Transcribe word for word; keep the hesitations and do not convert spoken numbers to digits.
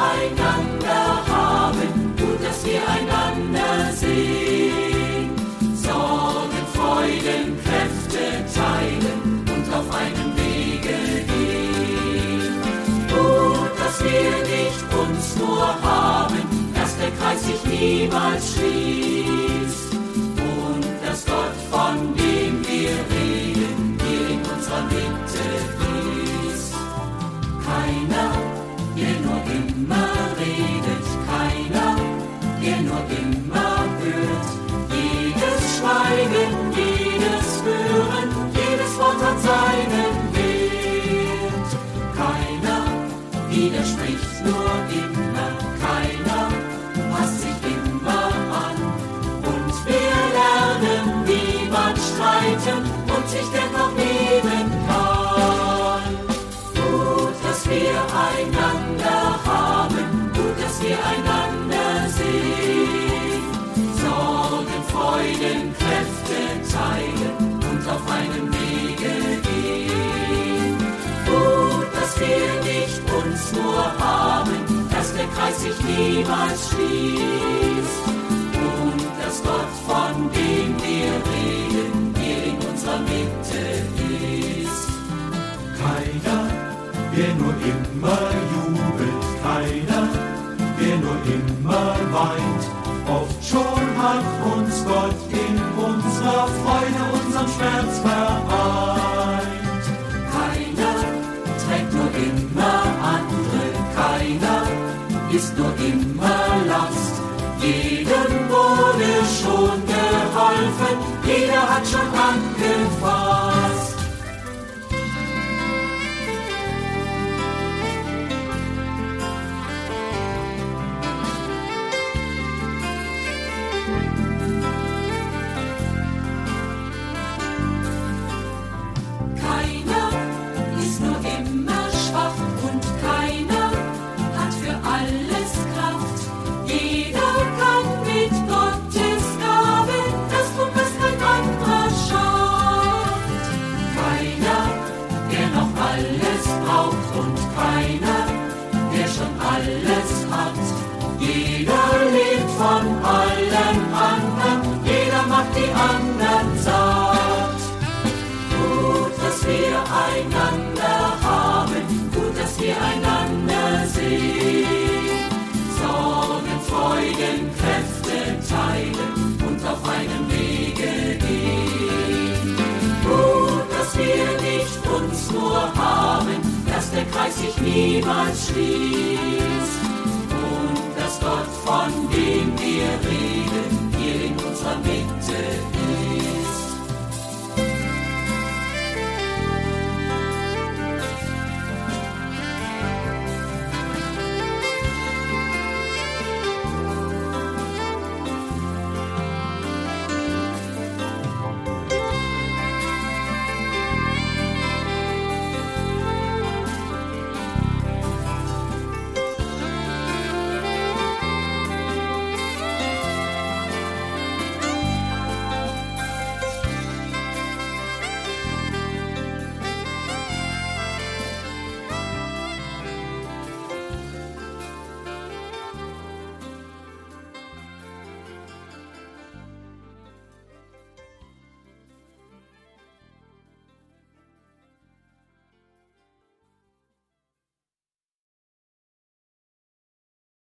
einander haben, gut, dass wir einander sehen. Sorgen, Freuden, Kräfte teilen und auf einem Wege gehen. Gut, dass wir nicht uns nur haben, dass der Kreis sich niemals schließt und dass Gott, von dem wir reden, hier in unserer Mitte ist. Keiner, der nur immer redet, keiner, der nur immer hört. Jedes Schweigen, jedes Hören, jedes Wort hat seinen Wert. Keiner widerspricht nur immer, keiner passt sich immer an. Und wir lernen, wie man streiten und sich dennoch lieben kann. Gut, dass wir einander haben, gut, dass wir einander sehen. Sorgen, Freuden, Kräfte teilen und auf einem Wege gehen. Gut, dass wir nicht uns nur haben, dass der Kreis sich niemals schließt und dass Gott, von dem wir reden, hier in unserer Mitte ist. Keiner, der nur immer jubelt, keiner, der nur immer weint. Oft schon hat uns Gott in unserer Freude, unserem Schmerz vereint. Keiner trägt nur immer andere, keiner ist nur immer Last. Jedem wurde schon geholfen, jeder hat schon angefasst. Keiner ist nur immer schwach und keiner hat für alles Kraft. Jeder kann mit Gottes Gabe das tun, was kein anderer schafft. Keiner, der noch alles braucht und keiner, der schon alles hat. Jeder lebt von allen anderen, jeder macht die anderen satt. Gut, dass wir einander haben, gut, dass wir einander sehen. Sorgen, Freuden, Kräfte teilen und auf einem Wege gehen. Gut, dass wir nicht uns nur haben, dass der Kreis sich niemals schließt und dass Gott, von dem wir reden, hier in unserer Mitte ist.